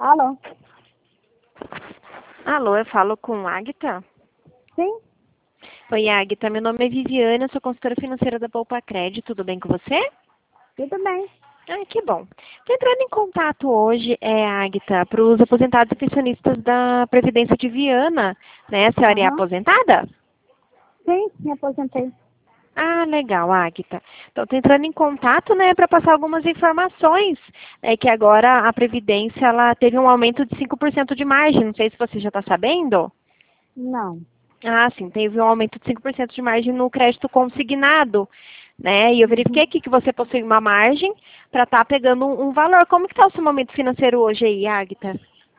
Alô? Alô, eu falo com Águita? Sim? Oi, Águita, meu nome é Viviane, eu sou consultora financeira da Poupa Crédito, tudo bem com você? Tudo bem. Ah, que bom. Estou entrando em contato hoje, Águita, para os aposentados e pensionistas da Previdência de Viana, né? A senhora é Aham. aposentada? Sim, me aposentei. Ah, legal, Águita. Então, estou entrando em contato, né, para passar algumas informações, que agora a Previdência, ela teve um aumento de 5% de margem, não sei se você já está sabendo. Não. Ah, sim, teve um aumento de 5% de margem no crédito consignado, né? E eu verifiquei Uhum. aqui que você possui uma margem para estar pegando um valor. Como que está o seu momento financeiro hoje aí, Águita?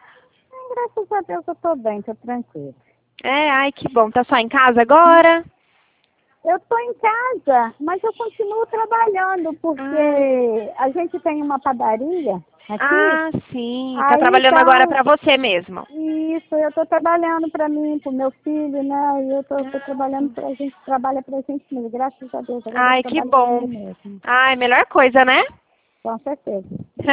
Graças a Deus eu tô bem, tô tranquilo. Ai, que bom. Tá só em casa agora? Eu tô em casa, mas eu continuo trabalhando, Ah, porque a gente tem uma padaria aqui, sim. Tá aí trabalhando agora então, para você mesmo. isso, eu tô trabalhando para mim, pro meu filho, né? E eu tô Ah, trabalhando sim. pra gente, trabalha pra gente mesmo, graças a Deus, agora eu Ai, que trabalho para mim bom. mesmo, Ai, melhor coisa, né? com certeza.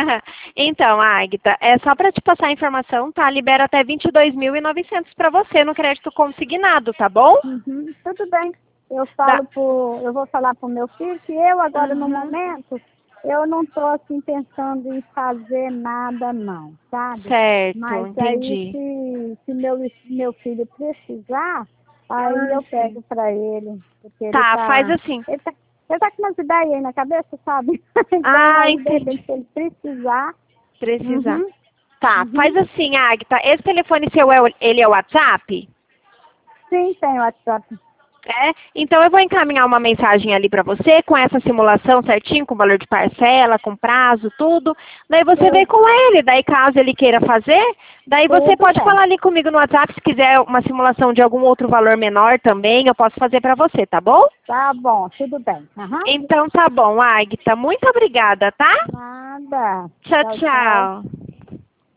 Então, Águita, é só para te passar a informação, tá? Libera até 22.900 para você no crédito consignado, tá bom? Uhum, tudo bem. Dá. Eu vou falar para o meu filho que eu agora no Uhum. momento, eu não estou assim pensando em fazer nada não, sabe? Certo, Mas aí entendi. se meu filho precisar, aí Ah, eu sim. pego para ele, porque Tá, faz assim. ele tá com umas ideias aí na cabeça, sabe? Então Ah, aí de repente entendi. se ele precisar, Precisar. uhum, Tá, uhum. faz assim, Agatha. Esse telefone seu, ele é o WhatsApp? Sim, tem o WhatsApp. É? Então eu vou encaminhar uma mensagem ali para você com essa simulação certinho, com valor de parcela, com prazo, tudo. Daí você vê Tu- com ele. Daí caso ele queira fazer, daí você Tudo pode bem. falar ali comigo no WhatsApp se quiser uma simulação de algum outro valor menor também, eu posso fazer para você, tá bom? Tá bom, tudo bem. Aham. Então tá bom, Agatha. Muito obrigada, tá? Nada. Tchau, Tchau, tchau. tchau.